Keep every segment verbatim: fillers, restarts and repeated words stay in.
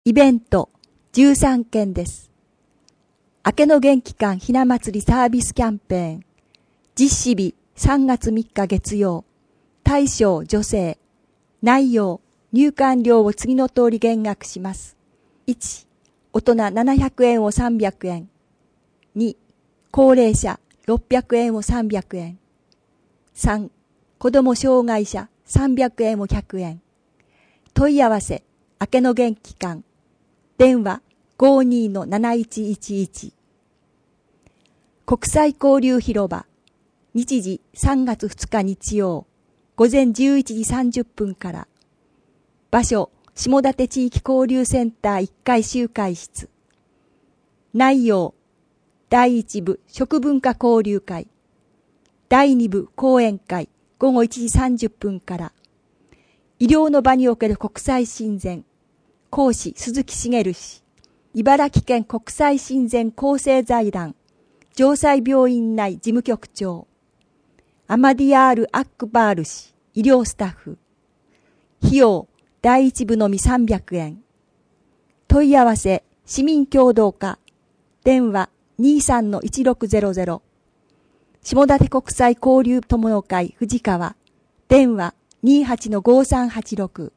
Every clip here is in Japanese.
イベントじゅうさんけんです。明けの元気館ひな祭りサービスキャンペーン。実施日さんがつみっか月曜。対象女性。内容入館料を次の通り減額します。いち、大人ななひゃくえんをさんびゃくえん。に、高齢者ろっぴゃくえんをさんびゃくえん。さん、子供障害者さんびゃくえんをひゃくえん。問い合わせ明けの元気館。電話 ごーにーのなないちいちいち。国際交流広場。日時さんがつふつか日曜。午前じゅういちじさんじゅっぷんから。場所、下館地域交流センターいっかい集会室。内容、だいいち部食文化交流会。だいに部講演会、午後いちじさんじゅっぷんから。医療の場における国際親善。講師鈴木茂氏。茨城県国際親善厚生財団。城西病院内事務局長。アマディアール・アックバール氏。医療スタッフ。費用、だいいち部のみさんびゃくえん。問い合わせ、市民協働課。電話 にーさんのいちろくゼロゼロ。下館国際交流友の会藤川。電話 にーはちのごーさんはちろく。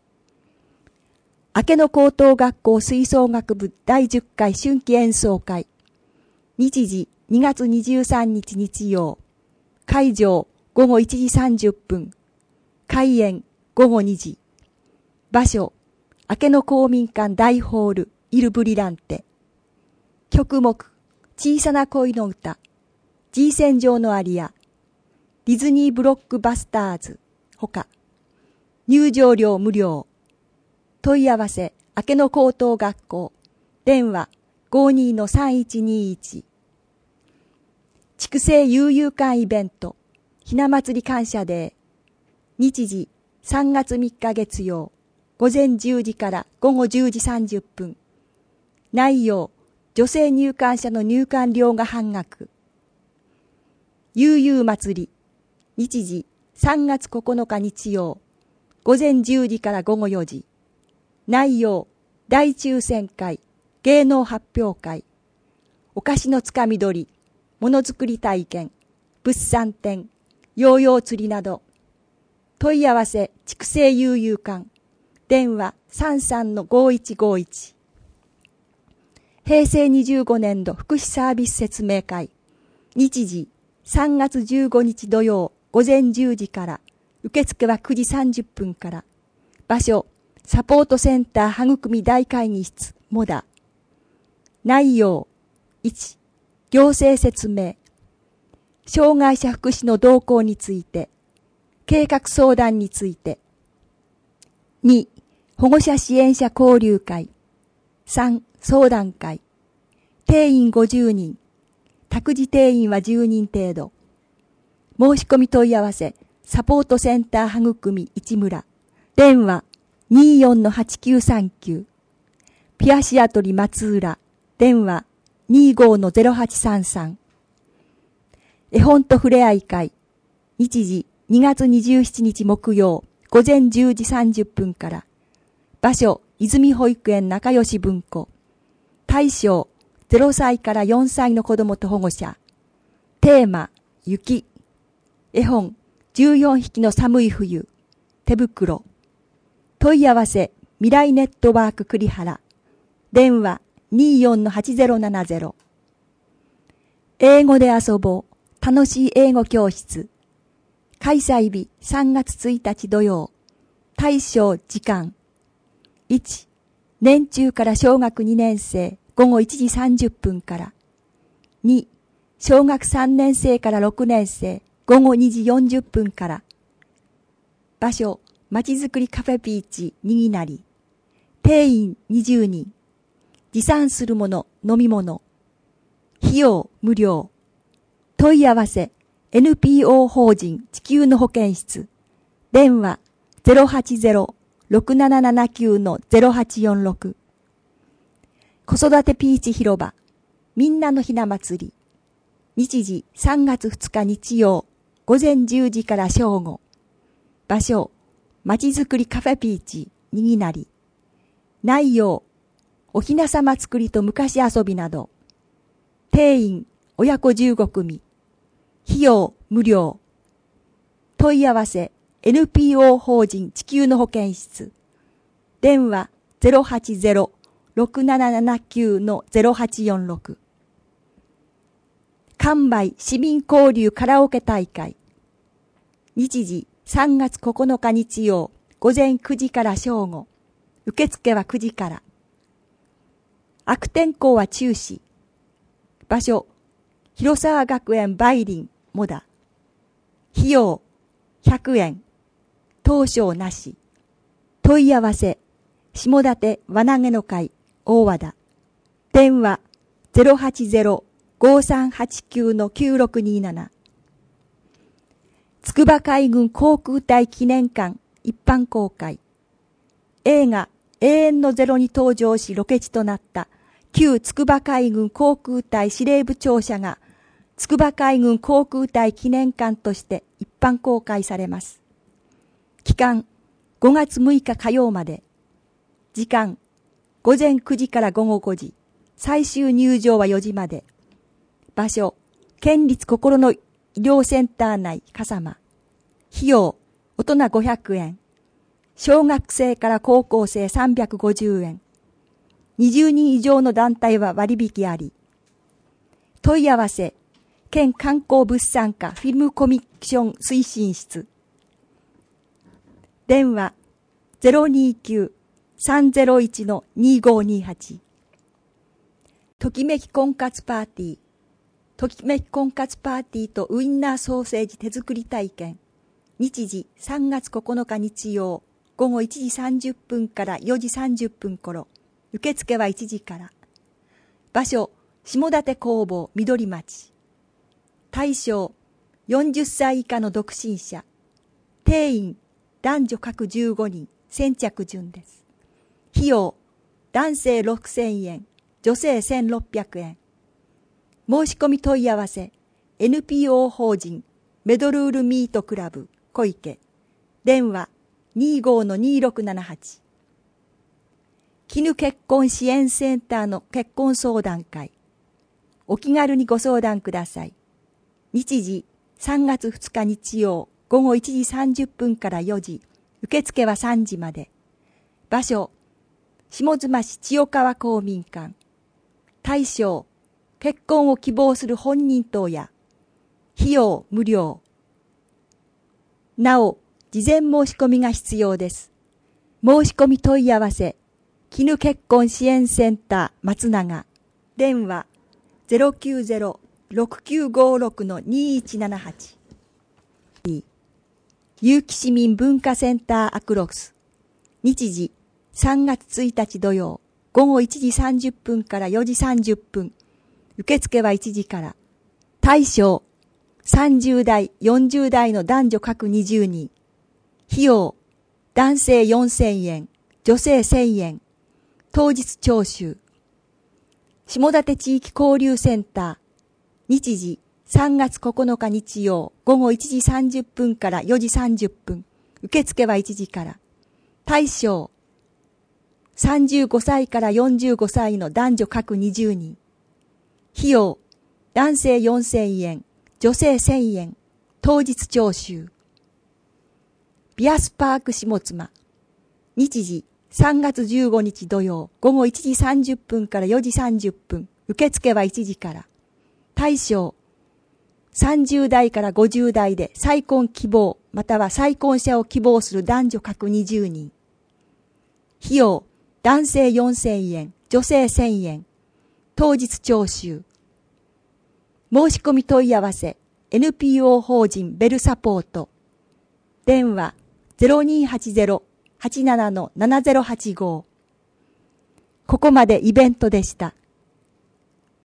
明けの高等学校吹奏楽部だいじゅっかい春季演奏会。日時にがつにじゅうさんにち日曜。会場午後いちじさんじゅっぷん。開演午後にじ。場所明けの公民館大ホールイルブリランテ。曲目小さな恋の歌。G 戦場のアリア。ディズニーブロックバスターズ。ほか。入場料無料。問い合わせ、明けの高等学校。電話 ごーにーのさんいちにいち。畜生悠々館イベント。ひな祭り感謝デー。日時さんがつみっか月曜。午前じゅうじから午後じゅうじさんじゅっぷん。内容、女性入館者の入館料が半額。悠々祭り。日時さんがつここのか日曜。午前じゅうじから午後よじ。内容、大抽選会、芸能発表会、お菓子のつかみ取り、ものづくり体験、物産展、ヨーヨー釣りなど。問い合わせ、畜生悠々館。電話さんさんのごーいちごーいち。平成にじゅうごねんど福祉サービス説明会。日時さんがつじゅうごにち土曜午前じゅうじから。受付はくじさんじゅっぷんから。場所、サポートセンター育み大会議室、モダ。内容、いち、行政説明。障害者福祉の動向について。計画相談について。に、保護者支援者交流会。さん、相談会。定員ごじゅうにん。託児定員はじゅうにん程度。申し込み問い合わせ、サポートセンター育み市村。電話、にーよんのはちきゅうさんきゅう。ピアシアトリ松浦。電話 にーごーのゼロはちさんさん。絵本とふれあい会。日時にがつにじゅうしちにち木曜午前じゅうじさんじゅっぷんから。場所泉保育園仲良し文庫。対象ゼロさいからよんさいの子供と保護者。テーマ雪。絵本じゅうよんひきの寒い冬。手袋。問い合わせ、未来ネットワーク栗原。電話 にーよんのはちゼロななゼロ。英語で遊ぼう。楽しい英語教室。開催日さんがつついたち土曜。対象時間。いち、年中から小学にねん生午後いちじさんじゅっぷんから。に、小学さんねん生からろくねん生午後にじよんじゅっぷんから。場所、まちづくりカフェピーチにぎなり。定員にじゅうにん。持参するもの、飲み物。費用無料。問い合わせ エヌピーオー 法人地球の保健室。電話 ゼロはちゼロ ろくななななきゅうのゼロはちよんろく。子育てピーチ広場。みんなのひな祭り。日時さんがつふつか日曜。午前じゅうじから正午。場所まちづくりカフェピーチにぎなり。内容おひなさま作りと昔遊びなど、定員親子じゅうごくみ、費用無料。問い合わせ エヌピーオー 法人地球の保健室。電話 ゼロはちゼロ ろくななななきゅう のゼロはちよんろく。関梅市民交流カラオケ大会。日時さんがつここのか日曜午前くじから正午。受付はくじから。悪天候は中止。場所、広沢学園梅林モダ。費用ひゃくえん。当賞なし。問い合わせ、下館輪投げの会大和田。電話 ゼロはちゼロ ごさんはちきゅう のきゅうろくになな。筑波海軍航空隊記念館一般公開。映画永遠のゼロに登場しロケ地となった旧筑波海軍航空隊司令部庁舎が筑波海軍航空隊記念館として一般公開されます。期間ごがつむいか火曜まで。時間午前くじから午後ごじ。最終入場はよじまで。場所県立心の医療センター内笠間。費用大人ごひゃくえん。小学生から高校生さんびゃくごじゅうえん。にじゅうにん以上の団体は割引あり。問い合わせ、県観光物産課フィルムコミッション推進室。電話 ゼロにきゅう さんゼロいち のにごにはち。ときめき婚活パーティー。ときめき婚活パーティーとウインナーソーセージ手作り体験。日時さんがつここのか日曜。午後いちじさんじゅっぷんからよじさんじゅっぷん頃。受付はいちじから。場所、下館工房緑町。対象、よんじゅっさい以下の独身者。定員、男女各じゅうごにん、先着順です。費用、男性ろくせんえん、女性せんろっぴゃくえん。申し込み問い合わせ、エヌピーオー 法人メドルールミートクラブ小池。電話、にごのにろくななはち。絹結婚支援センターの結婚相談会。お気軽にご相談ください。日時さんがつふつか日曜午後いちじさんじゅっぷんからよじ。受付はさんじまで。場所、下妻市千代川公民館。対象、結婚を希望する本人等や。費用無料。なお、事前申し込みが必要です。申し込み問い合わせ、絹結婚支援センター松永。電話 ゼロきゅうゼロ ろくきゅうごろく のにいちななはち。有機市民文化センターアクロス。日時さんがつついたち土曜午後いちじさんじゅっぷんからよじさんじゅっぷん。受付はいちじから。対象さんじゅうだい、よんじゅうだいの男女各にじゅうにん。費用、男性よんせんえん、女性せんえん。当日徴収。下館地域交流センター。日時さんがつここのか日曜午後いちじさんじゅっぷんからよじさんじゅっぷん。受付はいちじから。対象、さんじゅうごさいからよんじゅうごさいの男女各にじゅうにん。費用、男性よんせんえん、女性せんえん。当日徴収。ビアスパーク下妻。日時さんがつじゅうごにち土曜午後いちじさんじゅっぷんからよじさんじゅっぷん。受付はいちじから。対象、さんじゅうだいからごじゅうだいで再婚希望または再婚者を希望する男女各にじゅうにん。費用、男性よんせんえん、女性せんえん。当日徴収。申し込み問い合わせ、エヌピーオー 法人ベルサポート。電話 ゼロにはちゼロ はちなな のななゼロはちご。ここまでイベントでした。